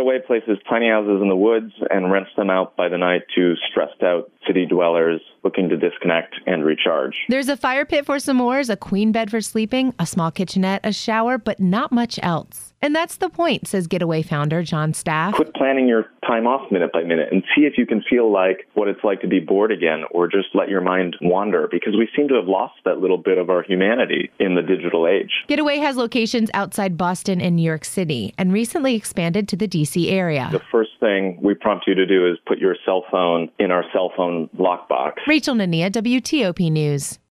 Getaway places tiny houses in the woods and rents them out by the night to stressed out city dwellers looking to disconnect and recharge. There's a fire pit for s'mores, a queen bed for sleeping, a small kitchenette, a shower, but not much else. And that's the point, says Getaway founder John Staff. Quit planning your time off minute by minute and see if you can feel like what it's like to be bored again, or just let your mind wander, because we seem to have lost that little bit of our humanity in the digital age. Getaway has locations outside Boston and New York City and recently expanded to the D.C. area. The first thing we prompt you to do is put your cell phone in our cell phone lockbox. Rachel Nania, WTOP News.